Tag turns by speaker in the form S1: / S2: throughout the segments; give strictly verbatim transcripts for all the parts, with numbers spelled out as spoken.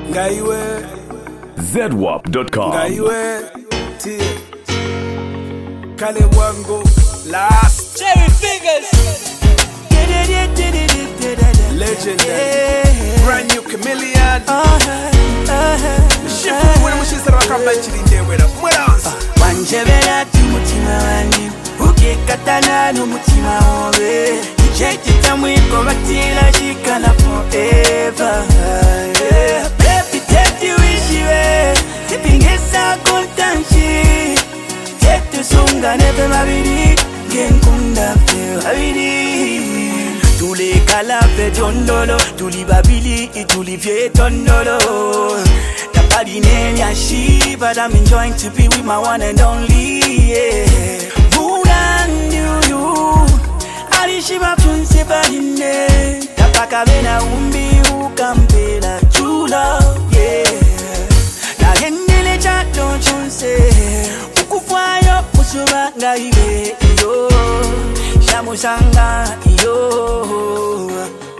S1: Ngaiwe
S2: Z W A P dot com.
S1: Ngaiwe Tie Kale Wango Last
S3: Cherry Fingers
S1: Legendary Brand new chameleon Shifu wena mushisa wakamba nchini ndewera Mweransa
S3: Wanjebera tumutima wani Ukikatana n'umutima wawe Ichekita mwiko batila shikana forever Baby take you ishiwe Tipingesa kontanshi Tetu sunga nepe mabidi Genkunda fe mabidi Tuli kala fe tondolo Tuli babili ituli fe tondolo Tapadi name ya she But I'm enjoying to be with my one and only yeah. Alishiba tunse bahine Tapaka bena umbi ukampela true love yeah. Na gendele chato chunse Ukufwayo musuba ngaiwe iyo Shamusanga iyo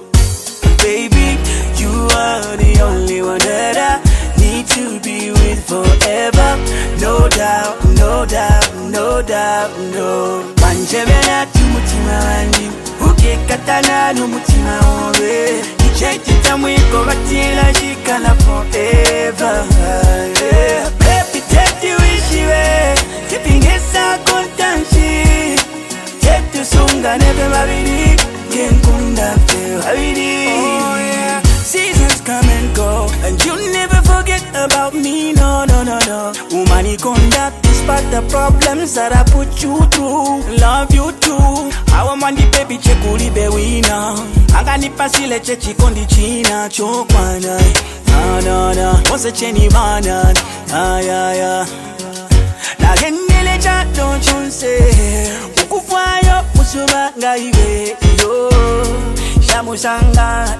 S3: Baby, you are the only one that I need to be with forever. No doubt, no doubt, no doubt, no. Wanjebera tumutima wani Ukikatana n'umutima wawe Ichekita mwiko batila shikana forever yeah. Baby take you ishiwe Tipingesa kontanshi Tetu sunga nepe mabidi Genkunda fe mabidi Seasons come and go And you never forget about me, no, no, no, no Umani conduct despite the problems that I put you through Love you too Awa mandi baby chekuli bewina Angani pasile chechi kondi china chokwana Na, na, na Wose cheni mana Na, ya, ya Na gendele chato chunse Ukufwayo musuba ngaiwe iyo Shamusanga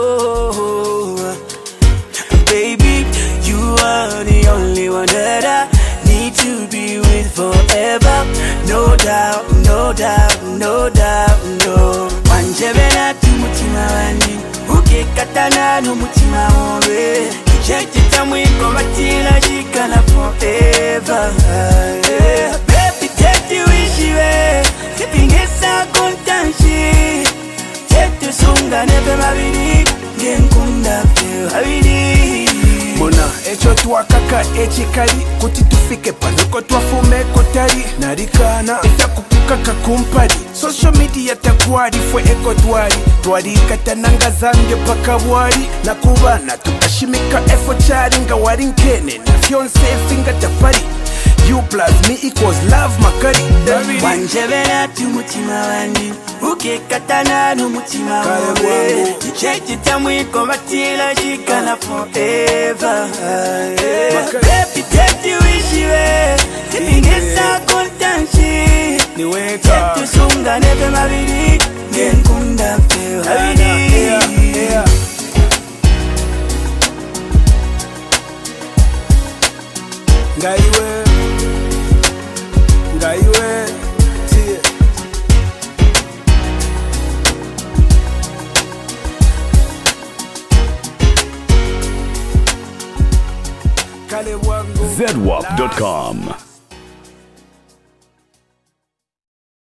S3: iyo Baby, you are the only one that I need to be with forever. No doubt, no doubt, no doubt, no. Wanjebera tumutima wani Ukikatana n'umutima wawe Ichekita mwiko batila shikana forever yeah. Baby take you ishiwe Tipingesa kontanshi Tetu sunga nepe mabidi Genkunda fe mabidi
S1: Mona echo tuwakaka echikali Kuti tufike panuko tuwafume kotari Narikana ita kupuka kakumpari Social media takwari fwe eko twari Twari katananga zange paka wari Nakubana tukashimika efo chari Nga wari nkene na fiance finga tapari You plus me equals love makari
S3: Wanjebera tumutima wani Ukikatana n'umutima wawe Ichekita mwiko batila shikana forever yeah. Baby take you ishiwe Tipingesa kontanshi Tetu sunga nepe mabidi Genkunda fe mabidi
S1: Ngaiwe Ngaiwe Tie Kale Wango
S2: Z W A P dot com.